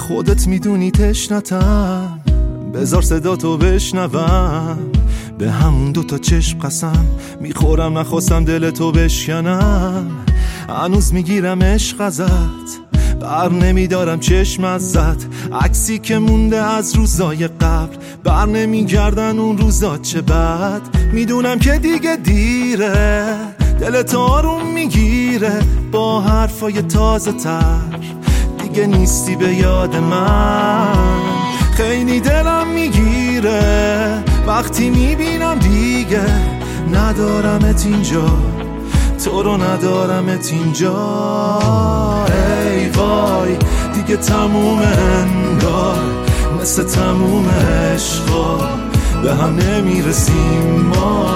خودت میدونی تشنتم، بذار صدا تو بشنوم. به همون دوتا چشم قسم میخورم، نخواستم دل تو بشکنم. هنوز میگیرم عشق ازت، بر نمیدارم چشم ازت. عکسی که مونده از روزای قبل، بر نمیگردن اون روزا چه بد. میدونم که دیگه دیره، دلت آروم میگیره با حرفای تازه تر. دیگه نیستی به یاد من، خیلی دلم میگیره وقتی میبینم دیگه ندارمت اینجا، تو رو ندارمت اینجا. ای وای دیگه تمومه انگار، مثل تموم عشقا به هم نمیرسیم ما.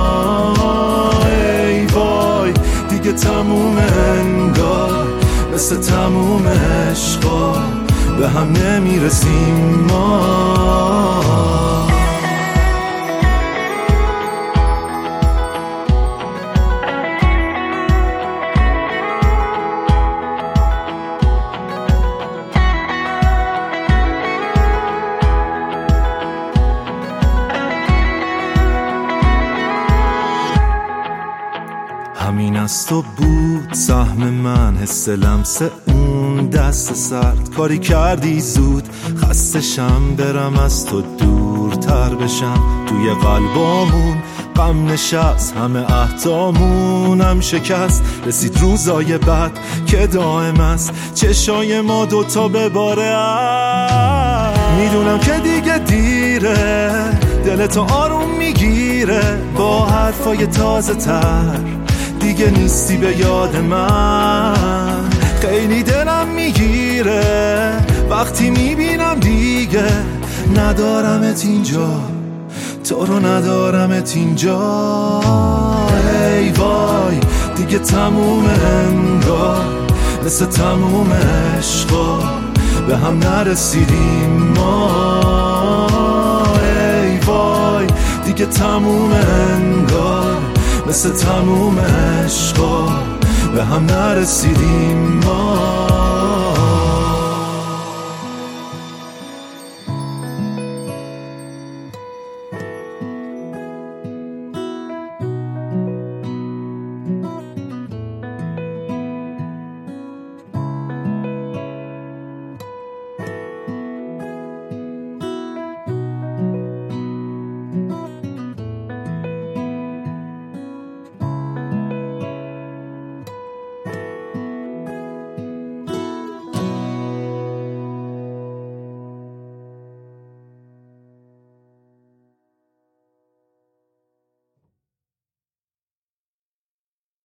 ای وای دیگه تمومه انگار، مثل تموم عشقا به هم نمیرسیم ما. همین از تو بود سهم من، حس لمس اون دست سرد. کاری کردی زود خستشم، برم از تو دورتر بشم. توی قلبامون غم نشست، همه عهدامونم شکست. رسید روزای بد که دائم است، چشای ما دوتا بباره. میدونم که دیگه دیره، دلتو آروم میگیره با حرفای تازه تر. دیگه نیستی به یاد من، خیلی دلم میگیره وقتی میبینم دیگه ندارمت اینجا، تو رو ندارمت اینجا. ای وای دیگه تموم انگار، مثل تموم عشقا به هم نرسیدیم ما. ای وای دیگه تموم انگار، مثل تموم عشقا به هم نرسیدیم ما.